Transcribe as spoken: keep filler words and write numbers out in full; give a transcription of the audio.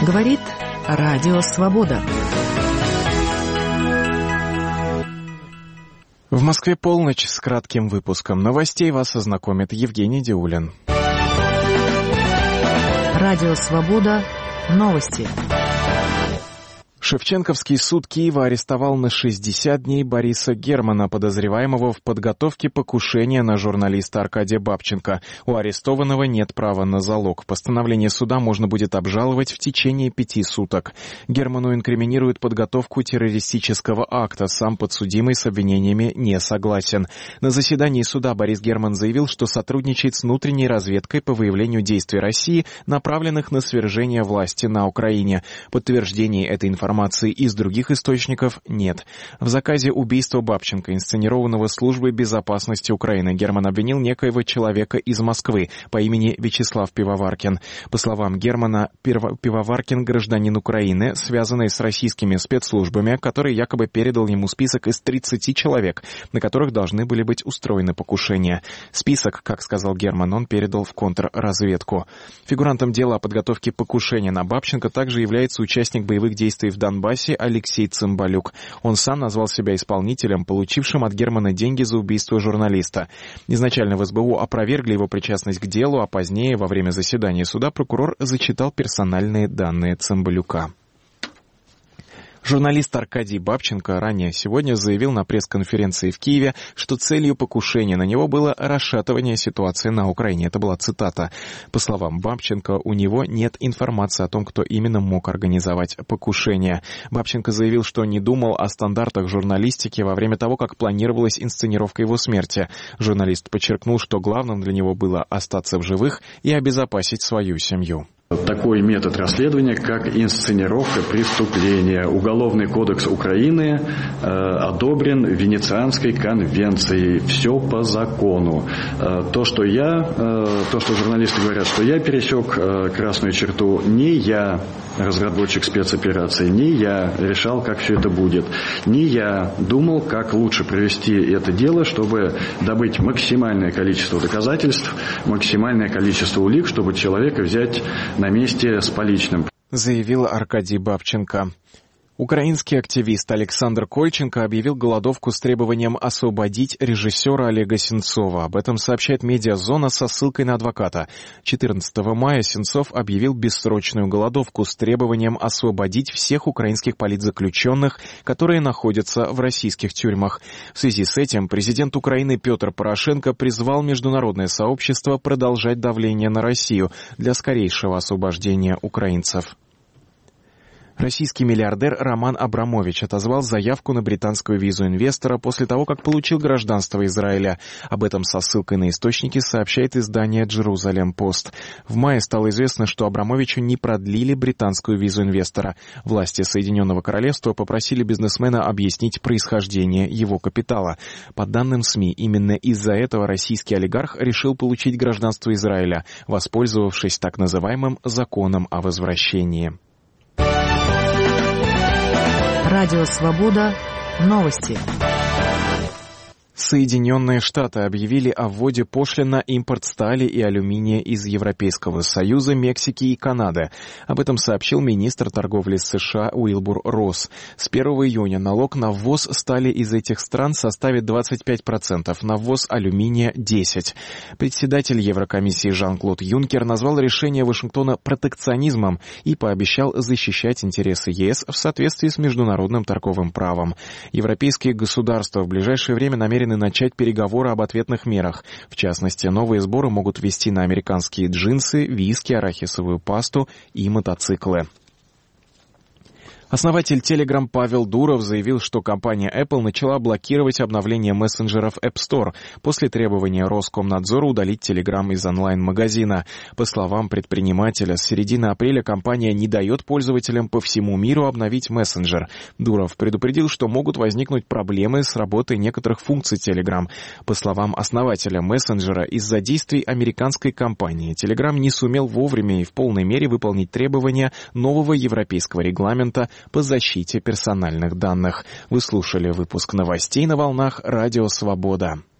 Говорит Радио Свобода. В Москве полночь. С кратким выпуском новостей вас ознакомит Евгений Диулин. Радио Свобода. Новости. Шевченковский суд Киева арестовал на шестьдесят дней Бориса Германа, подозреваемого в подготовке покушения на журналиста Аркадия Бабченко. У арестованного нет права на залог. Постановление суда можно будет обжаловать в течение пяти суток. Герману инкриминируют подготовку террористического акта. Сам подсудимый с обвинениями не согласен. На заседании суда Борис Герман заявил, что сотрудничает с внутренней разведкой по выявлению действий России, направленных на свержение власти на Украине. Подтверждений этой информации из других источников нет. В заказе убийства Бабченко, инсценированного Службой безопасности Украины, Герман обвинил некоего человека из Москвы по имени Вячеслав Пивоваркин. По словам Германа, Пивоваркин — гражданин Украины, связанный с российскими спецслужбами, который якобы передал ему список из тридцати человек, на которых должны были быть устроены покушения. Список, как сказал Герман, он передал в контрразведку. Фигурантом дела о подготовке покушения на Бабченко также является участник боевых действий в Донбассе Алексей Цымбалюк. Он сам назвал себя исполнителем, получившим от Германа деньги за убийство журналиста. Изначально в эс бэ у опровергли его причастность к делу, а позднее, во время заседания суда, прокурор зачитал персональные данные Цымбалюка. Журналист Аркадий Бабченко ранее сегодня заявил на пресс-конференции в Киеве, что целью покушения на него было расшатывание ситуации на Украине. Это была цитата. По словам Бабченко, у него нет информации о том, кто именно мог организовать покушение. Бабченко заявил, что не думал о стандартах журналистики во время того, как планировалась инсценировка его смерти. Журналист подчеркнул, что главным для него было остаться в живых и обезопасить свою семью. Такой метод расследования, как инсценировка преступления. Уголовный кодекс Украины э, одобрен Венецианской конвенцией. Все по закону. Э, то, что я, э, то, что журналисты говорят, что я пересек э, красную черту, не я, разработчик спецоперации, не я решал, как все это будет. Не я думал, как лучше провести это дело, чтобы добыть максимальное количество доказательств, максимальное количество улик, чтобы человека взять на месте с поличным. Заявил Аркадий Бабченко. Украинский активист Александр Кольченко объявил голодовку с требованием освободить режиссера Олега Сенцова. Об этом сообщает «Медиазона» со ссылкой на адвоката. четырнадцатого мая Сенцов объявил бессрочную голодовку с требованием освободить всех украинских политзаключенных, которые находятся в российских тюрьмах. В связи с этим президент Украины Петр Порошенко призвал международное сообщество продолжать давление на Россию для скорейшего освобождения украинцев. Российский миллиардер Роман Абрамович отозвал заявку на британскую визу инвестора после того, как получил гражданство Израиля. Об этом со ссылкой на источники сообщает издание «Джерузалем Пост». В мае стало известно, что Абрамовичу не продлили британскую визу инвестора. Власти Соединенного Королевства попросили бизнесмена объяснить происхождение его капитала. По данным СМИ, именно из-за этого российский олигарх решил получить гражданство Израиля, воспользовавшись так называемым законом о возвращении. Радио Свобода. Новости. Соединенные Штаты объявили о вводе пошлин на импорт стали и алюминия из Европейского Союза, Мексики и Канады. Об этом сообщил министр торговли США Уилбур Росс. С первого июня налог на ввоз стали из этих стран составит двадцать пять процентов, на ввоз алюминия — десять процентов. Председатель Еврокомиссии Жан-Клод Юнкер назвал решение Вашингтона протекционизмом и пообещал защищать интересы ЕС в соответствии с международным торговым правом. Европейские государства в ближайшее время намерены начать переговоры об ответных мерах. В частности, новые сборы могут ввести на американские джинсы, виски, арахисовую пасту и мотоциклы. Основатель Telegram Павел Дуров заявил, что компания Apple начала блокировать обновление мессенджеров App Store после требования Роскомнадзора удалить Telegram из онлайн-магазина. По словам предпринимателя, с середины апреля компания не дает пользователям по всему миру обновить мессенджер. Дуров предупредил, что могут возникнуть проблемы с работой некоторых функций Telegram. По словам основателя мессенджера, из-за действий американской компании Telegram не сумел вовремя и в полной мере выполнить требования нового европейского регламента по защите персональных данных. Вы слушали выпуск новостей на волнах Радио Свобода.